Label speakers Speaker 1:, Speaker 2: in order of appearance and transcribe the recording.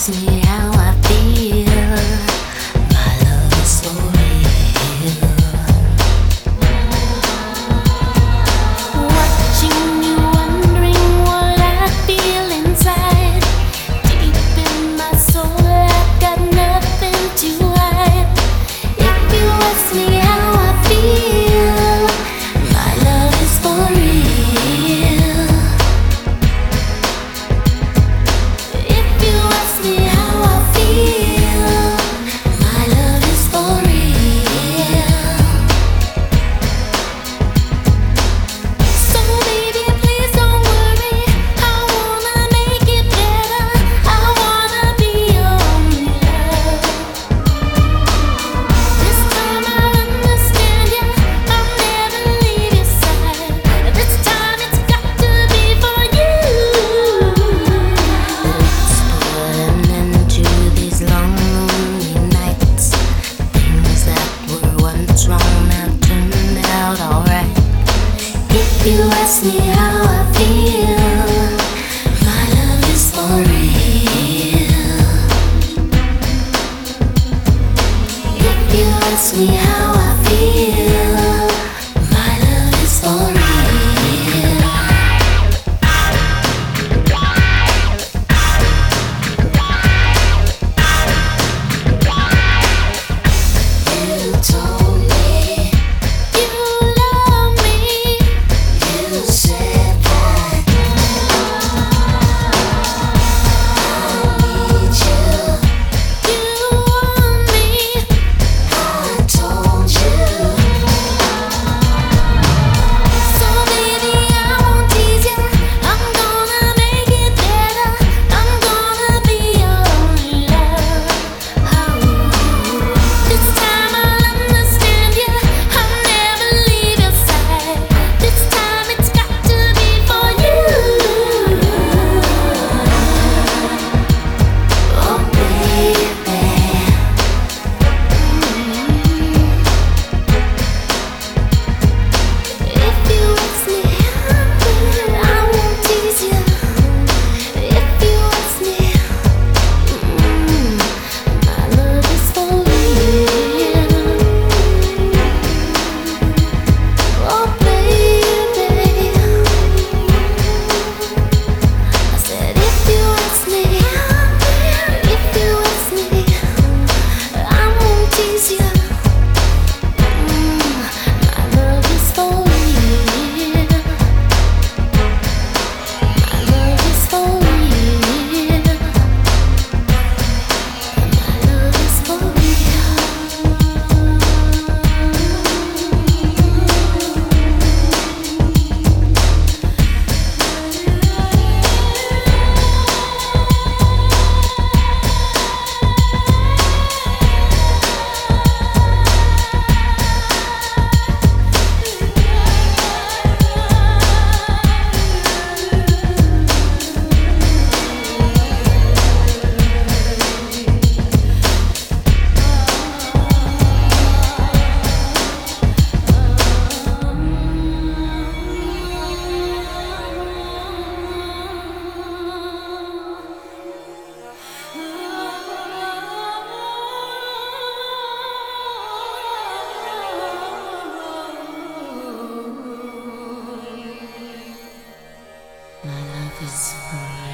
Speaker 1: ask me how I feel, my love is for real. Watching you, wondering what I feel inside. Deep in my soul, I've got nothing to hide. If you ask me how I feel, my love is for real. If you ask me how I feel, my love is for real. So baby, please don't worry, I wanna make it better. I wanna be your only love. This time I'll understand you, I'll never leave your side. This time it's got to be for you. Let's put an end to these long lonely nights. Things that were once wrong have turned out alright. If you ask me how I feel, my love is for real. If you ask me how I feel, my love is for real. You told me you love me. You said that I need you. You want me. I told you. So baby, I won't tease you. I'm gonna make it better. I'm gonna be your only love. This time I'll understand you. I'll never leave your side. This time it's got to be for you. Oh baby. If you ask me, I won't tease you. If you ask me, my love is for real. Oh baby, I said if you ask me, I won't tease you. My love is for real. My love is for real. My love is for My love is for